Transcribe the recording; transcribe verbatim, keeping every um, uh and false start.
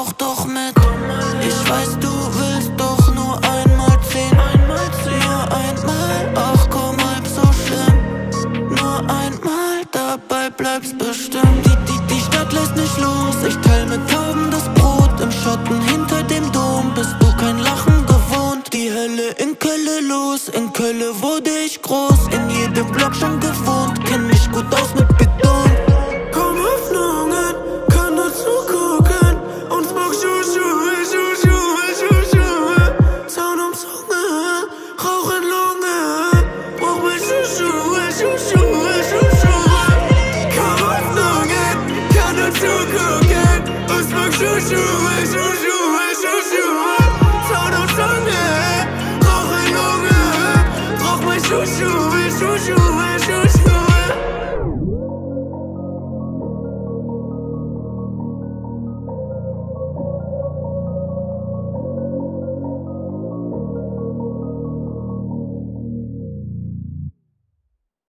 rauch doch mit. Ich weiß, du willst doch nur einmal ziehen. Nur einmal, ach komm, halb so schlimm. Nur einmal, dabei bleibst bestimmt. Die, die, die Stadt lässt nicht los. Ich teil mit Tauben das Brot. Im Schatten hinter dem Dom bist du kein Lachen gewohnt. Die Hölle in Kölle los. In Kölle wurde ich groß. In jedem Block schon gewohnt. Kenn mich gut aus mit Beton. Kaum Hoffnungen, kann nur zugucken. Und smoke Schuh, Schuhe, Schuh, Schuhe, Schuh, Schuhe. Zaun um Zunge, Rauch in Lunge. Brauch mir Schuh, Schuhe, Schuh, Schuhe, Schuh, Schuhe. Kaum Hoffnungen, kann nur zugucken. Und smoke Schuh, Schuhe, Schuh, Schuhe, Schuh, Schuhe. Zaun um Zunge, Rauch in Lunge. Brauch mir Schuh, Schuhe, Schuh, Schuhe.